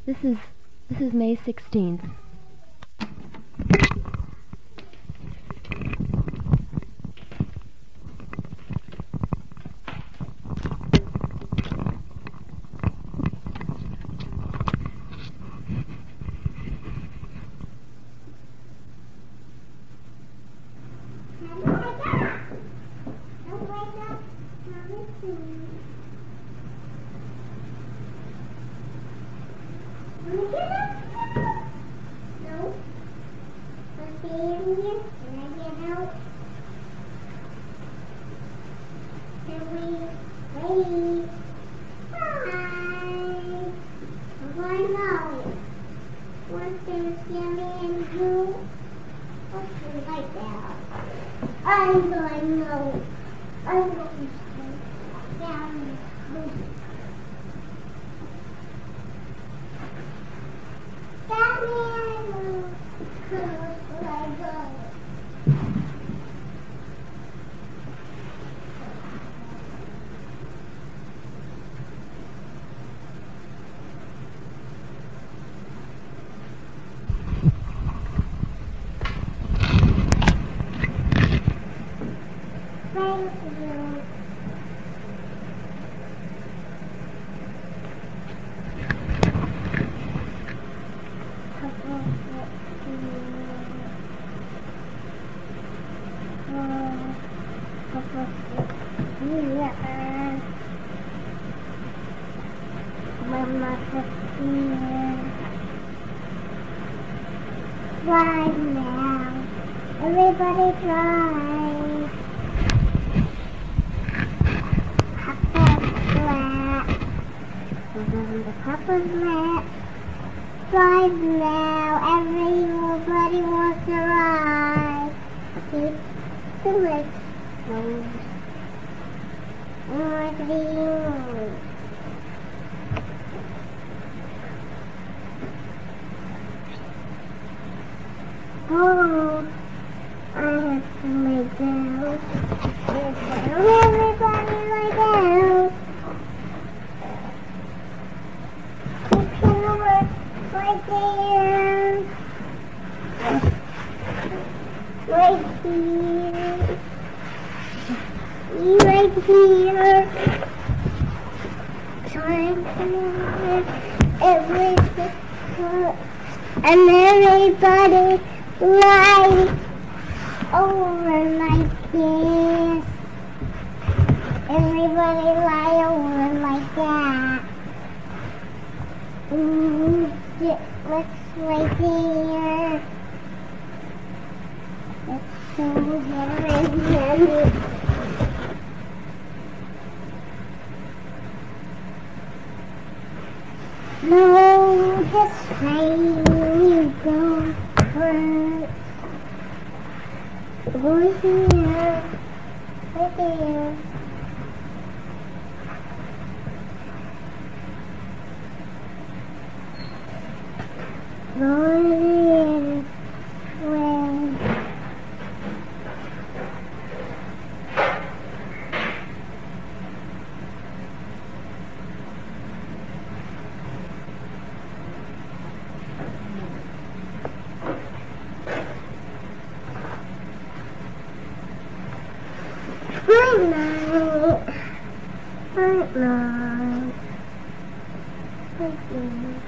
This is May 16th. Drive now. Everybody drive. Papa's flat. The Papa's flat. Drive now. Everybody wants to ride. Keep the lights closed. Oh, I have to lay down. Everybody lay down. You can work right there. Right here. Right here. Trying to everything. And everybody lie over like this. Everybody lie over like that. Let's right here. Let's show him. No, this way you go first. Go here, right there. Go this way. Good night. Good night. Good night.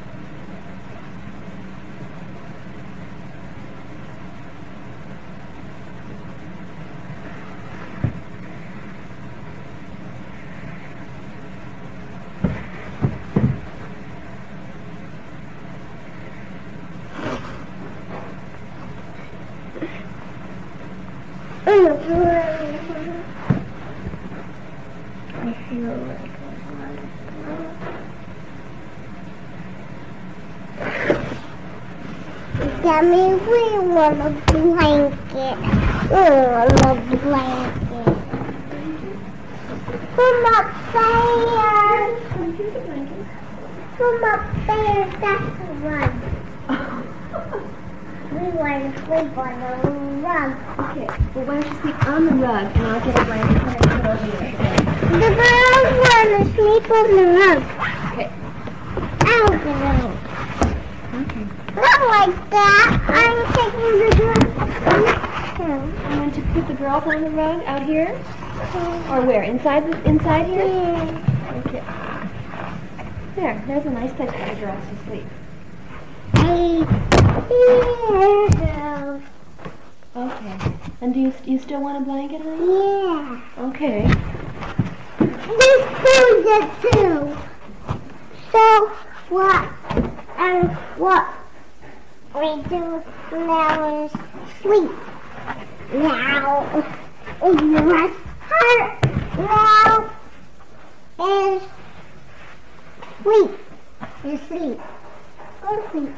I feel like Mommy, we want a blanket. Oh, a blanket. Come up there. Come up there. That's the rug. We want to sleep on the rug. Okay, well, why don't you sleep on the rug and I'll get a blanket and put it over you. The girls want to sleep on the rug. Okay. I'll get it. Okay. Not like that. I'm taking the girl. I'm going to put the girls on the rug out here? Or where? Inside here? Yeah. Okay. There's a nice place for the girls to sleep. Yeah. Okay. And do you still want a blanket, honey? Yeah. Okay. This food is too. So what we do now is sleep. Now is my heart. Now is sleep. Is sleep. Go to sleep.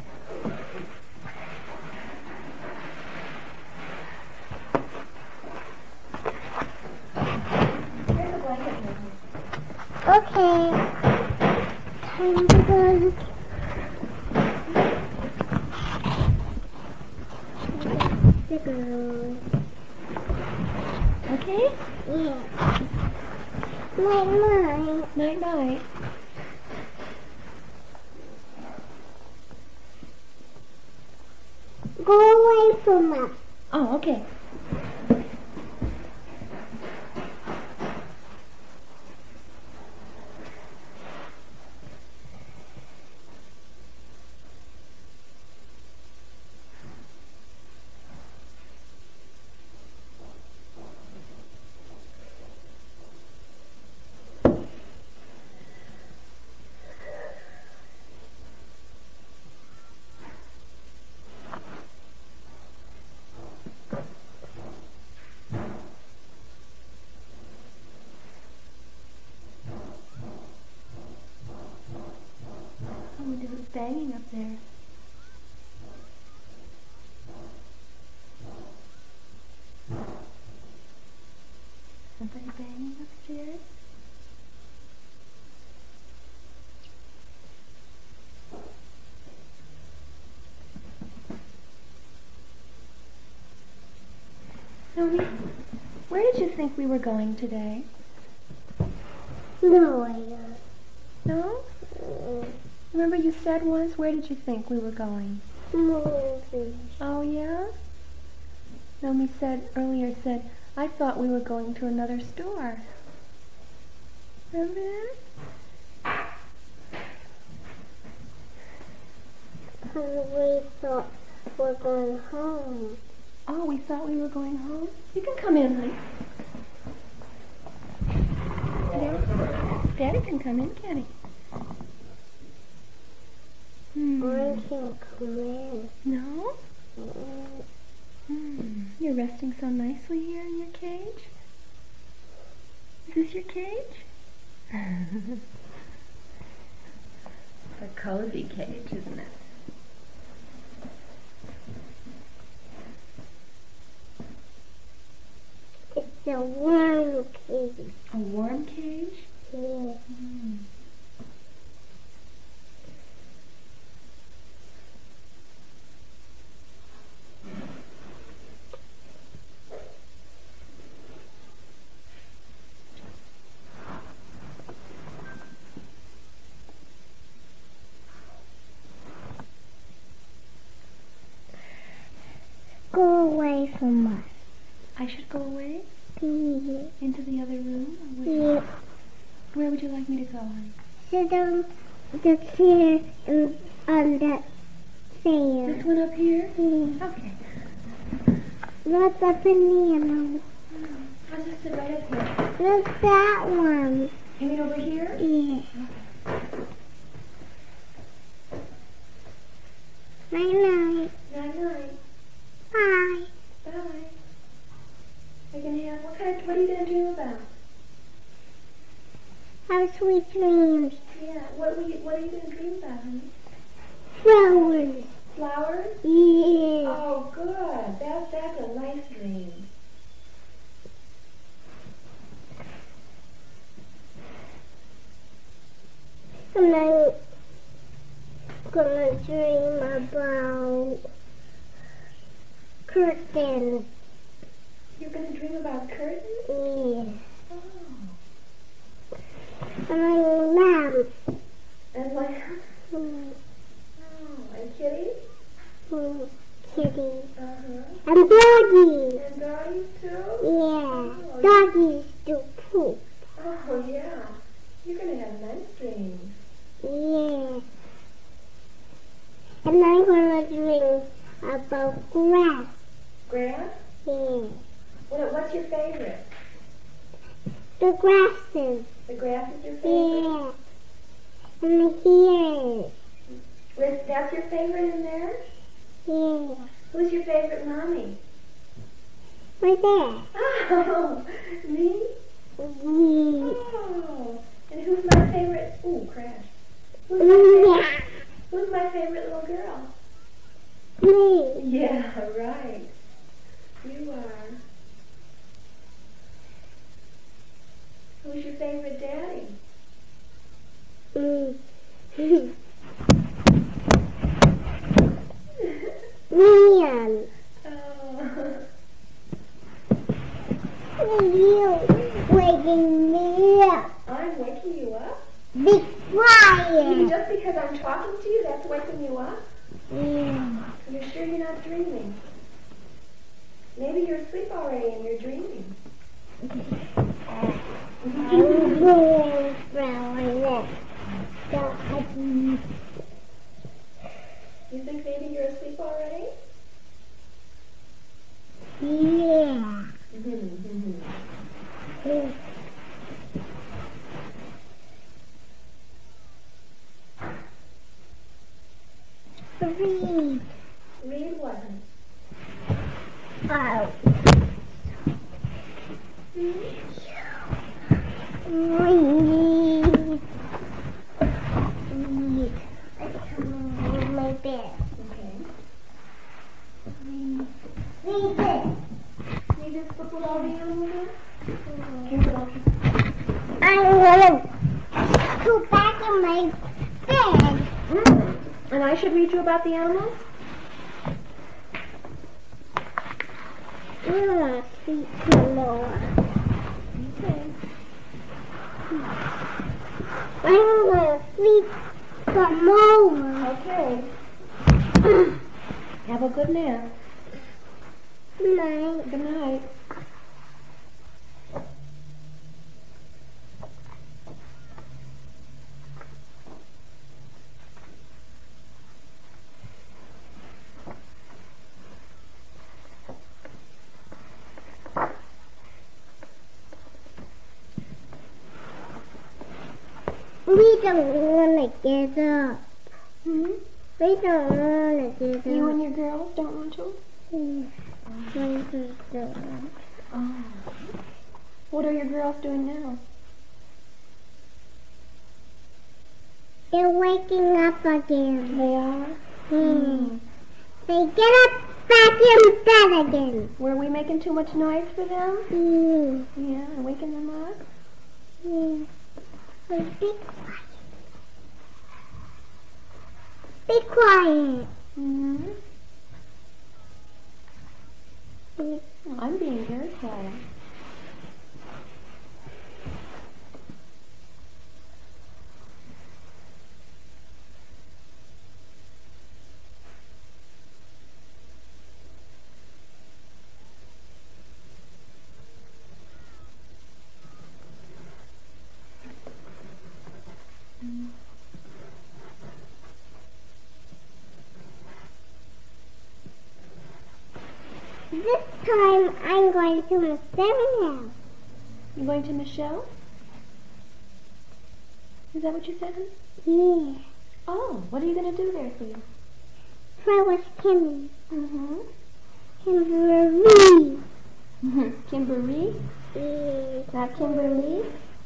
Here's a blanket, honey. Okay. Time to go. The girl. Okay? Yeah. Night. Night-night. Go away from us. Oh, okay. I wonder who's banging up there. Somebody banging upstairs? Naomi, where did you think we were going today? No, I don't. No? Remember you said once, where did you think we were going? Movie. Oh, yeah? Naomi earlier said, I thought we were going to another store. Remember that? We thought we're going home. Oh, we thought we were going home? You can come in, honey. Daddy can come in, can he? I can't come in. No? You're resting so nicely here in your cage? Is this your cage? A cozy cage, isn't it? It's a warm cage. A warm cage? Yeah. Go away from us. I should go away? Yeah. Into the other room? Or Yeah. where would you like me to go, honey? Sit on the chair and on that chair. This one up here? Yeah. Okay. Not the banana. I'll just sit right up here. Not that one. You mean over here? Yeah. Night-night. Night-night. Bye. Bye. What are you going to dream about? Have sweet dreams. Yeah, what are you going to dream about, honey? Flowers. Flowers? Yeah. Oh, good. That's a nice dream. And I'm gonna dream about curtains. You're going to dream about curtains? Yeah. Oh. And lamps. And lamps? kitty. Uh-huh. And doggies. And doggies too? Yeah. Oh, Doggies do poop. Oh, yeah. You're going to have nice dreams. Yeah. And I'm going to dream about grass. Grass? Yeah. What's your favorite? The grasses. The grass is your favorite? Yeah. And the hares. That's your favorite in there? Yeah. Who's your favorite mommy? Right there. Oh, me? Yeah. Oh. And who's my favorite? Ooh, crash. Who's my favorite little girl? Me. Yeah, right. You are. Who's your favorite daddy? Liam. Oh. You waking me up. I'm waking you up? Be quiet. Just because I'm talking to you, that's waking you up? Yeah. You're sure you're not dreaming? Maybe you're asleep already and you're dreaming. I'm going from You think maybe you're asleep already? Yeah. Read. Read what? Oh. Read. Read. I come in my bed. Okay. Read this. Read this book with all the animals in? I'm gonna go back in my bed. And I should read you about the animals? I'm gonna sleep some more. Okay. I'm gonna sleep some more. Okay. Have a good nap. Good night. Good night. We don't want to get up. Hmm? We don't want to get up. You and your girls don't want to? Oh. What are your girls doing now? They're waking up again. They are? They get up back in bed again. Were we making too much noise for them? Yeah, and waking them up? Yeah. So be quiet. Be quiet. Mm-hmm. I'm being very quiet. This time I'm going to Miss Sarah's house. You going to Michelle? Is that what you said? Yeah. Oh, what are you going to do there, sweetie? Play with Kimmy. Mm-hmm. Kimberly. Kimberly? Yeah. Not Kimberly?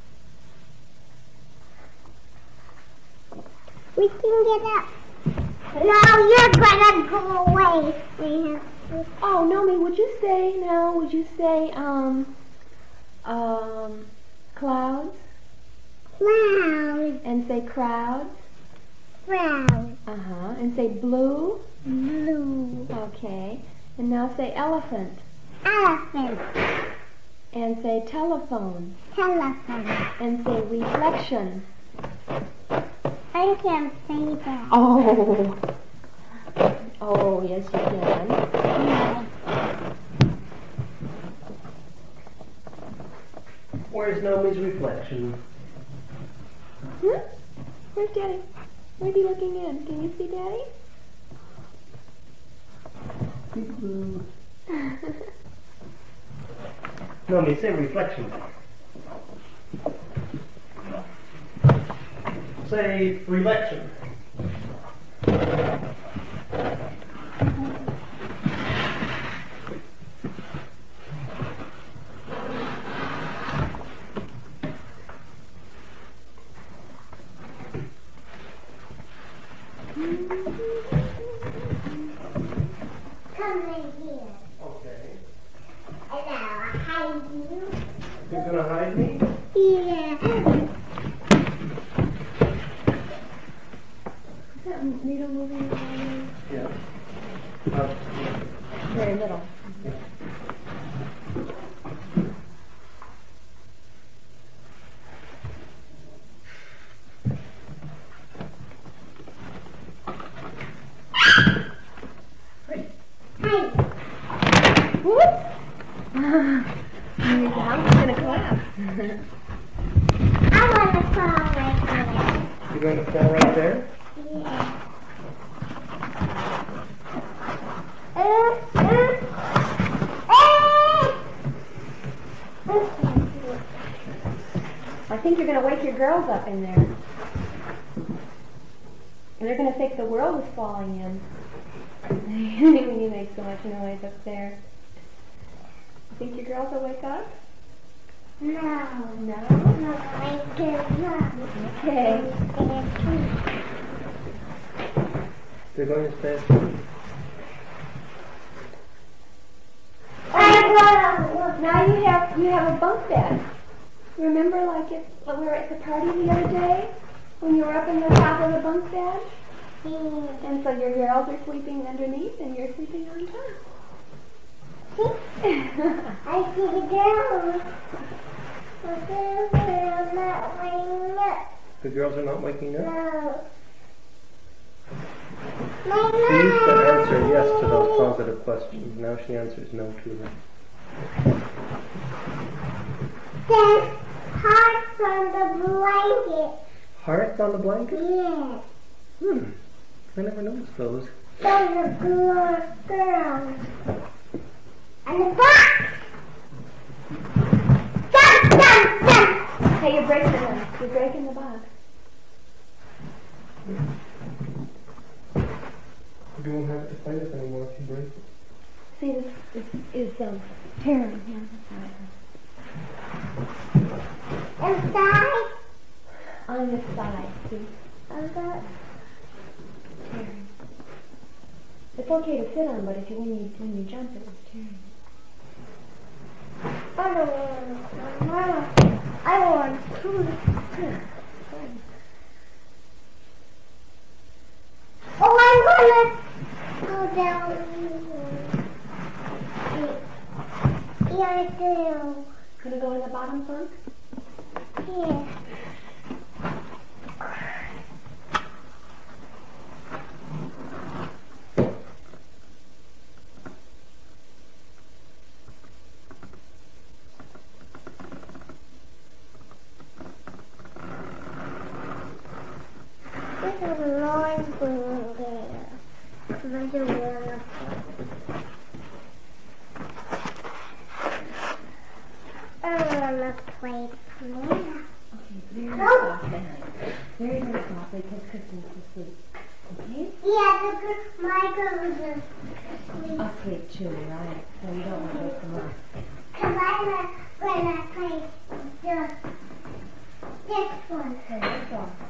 We can get up. No, you're gonna go away. We have to. Oh, Nomi, would you say, clouds? Cloud. And say crowds? Cloud. Uh-huh. And say blue? Blue. Okay. And now say elephant. Elephant. And say telephone. Telephone. And say reflection. I can't say that. Oh. Oh, yes, you can. Where's Naomi's reflection? Hmm? Where's Daddy? Where's he looking in? Can you see Daddy? Peekaboo. Naomi, say reflection. Say reflection. Come in here. Okay. And I'll hide you. You're gonna hide me? Yeah. Is that needle moving around? Yeah. Very little. Whoops! The house is gonna collapse. I want to fall right there. You're going to fall right there? Yeah. I think you're gonna wake your girls up in there. And they're gonna think the world is falling in. When you make so much noise up there. Think your girls will wake up? No. No? No, I cannot. Okay. They're going to stay asleep. Now you have a bunk bed. Remember like when we were at the party the other day? When you were up in the top of the bunk bed? And so your girls are sleeping underneath and you're sleeping on top. I see the girls. The girls are not waking up. The girls are not waking up? No. She used to answer yes to those positive questions. Now she answers no to them. There's hearts on the blanket. Hearts on the blanket? Yeah. I never noticed those. Those are girls. And the box. Jump, jump, jump. Hey, you're breaking them. You're breaking the box. You won't have to fight it anymore if you break it. See, this is tearing here. Inside. On this side, see? Okay. Tearing. It's okay to sit on, but when you jump, it was tearing. I don't want. I want to. Yeah. Oh, I'm gonna go down here. Yeah, I do. Gonna go in the bottom bunk? Yeah. There's a long balloon there. There's a waterfall. I wanna play pool. Okay, very softly. Very, very softly, because Kristen's asleep. Okay? Yeah, because my girls are asleep. Asleep too, right? So you don't want to wake them up. Because I'm gonna play this one. Okay, let's go.